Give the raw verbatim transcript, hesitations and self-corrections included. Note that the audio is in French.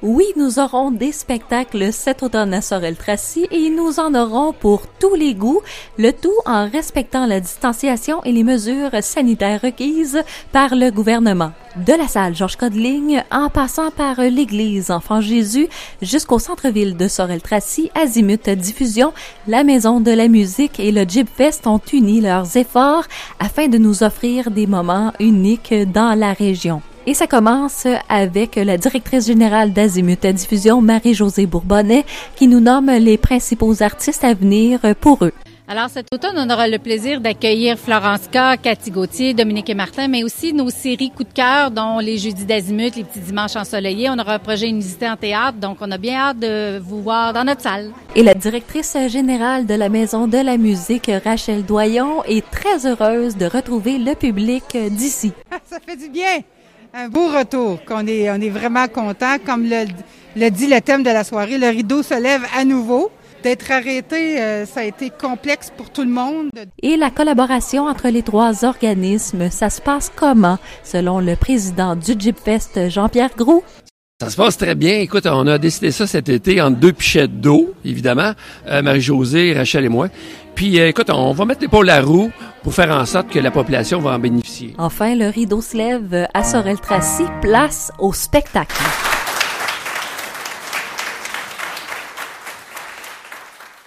Oui, nous aurons des spectacles cet automne à Sorel-Tracy et nous en aurons pour tous les goûts, le tout en respectant la distanciation et les mesures sanitaires requises par le gouvernement. De la salle Georges Codling, en passant par l'église Enfant Jésus, jusqu'au centre-ville de Sorel-Tracy, Azimut Diffusion, la Maison de la musique et le Jeep Fest ont uni leurs efforts afin de nous offrir des moments uniques dans la région. Et ça commence avec la directrice générale d'Azimut Diffusion, Marie-Josée Bourbonnais, qui nous nomme les principaux artistes à venir pour eux. Alors, cet automne, on aura le plaisir d'accueillir Florence K, Cathy Gauthier, Dominique et Martin, mais aussi nos séries coup de cœur, dont les Jeudis d'Azimut, les Petits Dimanches ensoleillés. On aura un projet inusité en théâtre, donc on a bien hâte de vous voir dans notre salle. Et la directrice générale de la Maison de la musique, Rachel Doyon, est très heureuse de retrouver le public d'ici. Ça fait du bien! Un beau retour, qu'on est, on est vraiment content. Comme le, le dit le thème de la soirée, le rideau se lève à nouveau. D'être arrêté, euh, ça a été complexe pour tout le monde. Et la collaboration entre les trois organismes, ça se passe comment, selon le président du Jeep Fest, Jean-Pierre Groux? Ça se passe très bien. Écoute, on a décidé ça cet été entre deux pichettes d'eau, évidemment, euh, Marie-Josée, Rachel et moi. Puis, euh, écoute, on va mettre l'épaule à la roue pour faire en sorte que la population va en bénéficier. Enfin, le rideau se lève à Sorel-Tracy, place au spectacle.